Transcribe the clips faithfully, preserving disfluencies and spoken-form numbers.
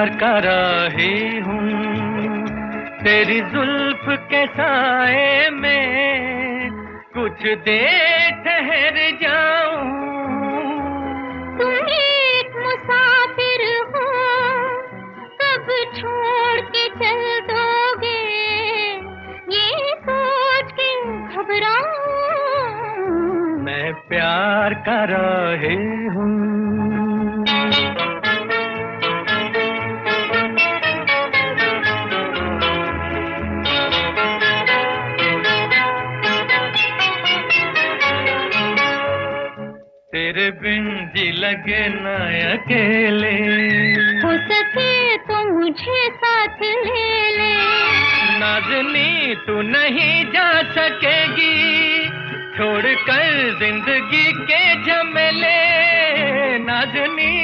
प्यार का राही हूँ, तेरी जुल्फ के साए में कुछ देर ठहर जाऊं। तुम एक मुसाफिर हो, कब छोड़ के चल दोगे, ये सोच के घबराऊं। मैं प्यार का राही हूँ। तेरे बिन जी लगे न अकेले, हो सके तो मुझे साथ ले ले। नाज़नी तू नहीं जा सकेगी छोड़ कर जिंदगी के झमेले। नाज़नी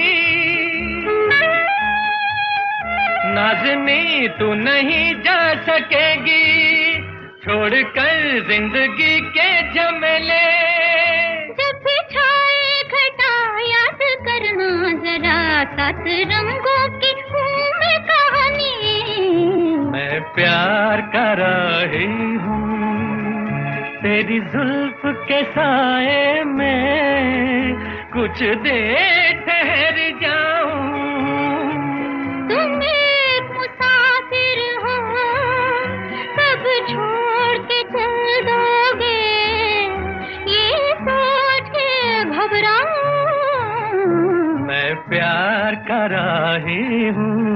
नाज़नी तू नहीं जा सकेगी छोड़ कर जिंदगी के झमेले। जब भी छाए घटा याद करना जरा, सात रंगों की हूँ मैं कहानी। मैं प्यार का राही हूँ, तेरी जुल्फ के साए में कुछ देर ठहर जाऊं। तुम एक मुसाफिर हो, कब छोड़ के चल दोगे, ये सोच के घबराऊं। मैं प्यार का राही हूँ।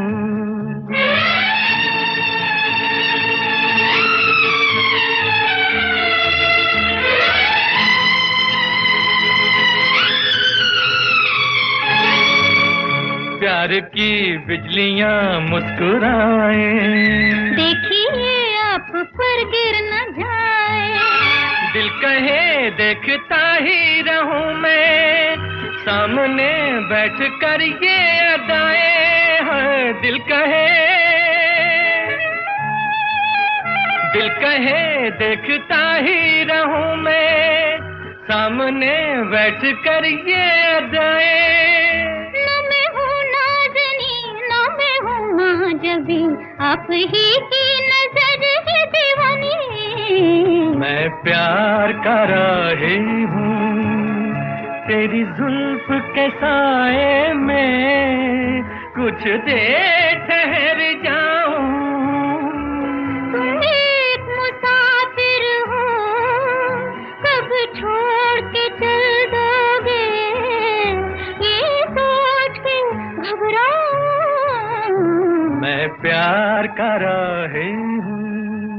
प्यार की बिजलियां मुस्कुराए, देखिए आप पर गिर न जाए। दिल कहे देखता ही रहूं मैं, सामने बैठ कर ये अदाएं हैं। दिल कहे दिल कहे देखता ही रहूं मैं, सामने बैठ कर ये अदाएं। जबी आप ही की नजर है दीवानी। मैं प्यार का राही हूँ, तेरी जुल्फ के साए में कुछ देर ठहर जाऊं। तुम एक मुसाफिर हो, कब छोड़ के चल दोगे, ये सोच के घबराऊं। मैं प्यार का राही हूँ।